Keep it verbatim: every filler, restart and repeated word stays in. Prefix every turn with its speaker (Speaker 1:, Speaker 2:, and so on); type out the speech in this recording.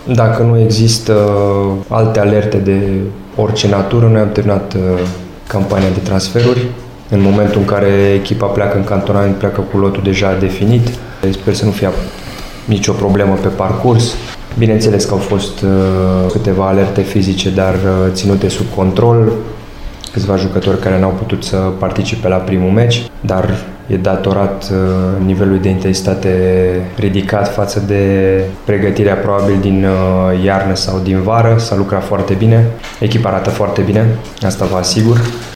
Speaker 1: Dacă nu există alte alerte de orice natură, noi am terminat campania de transferuri. În momentul în care echipa pleacă în cantonament, pleacă cu lotul deja definit. Sper să nu fie nicio problemă pe parcurs. Bineînțeles că au fost câteva alerte fizice, dar ținute sub control. Câțiva jucători care n-au putut să participe la primul meci, dar e datorat nivelului de intensitate ridicat față de pregătirea probabil din iarnă sau din vară. S-a lucrat foarte bine, echipa arată foarte bine, asta vă asigur.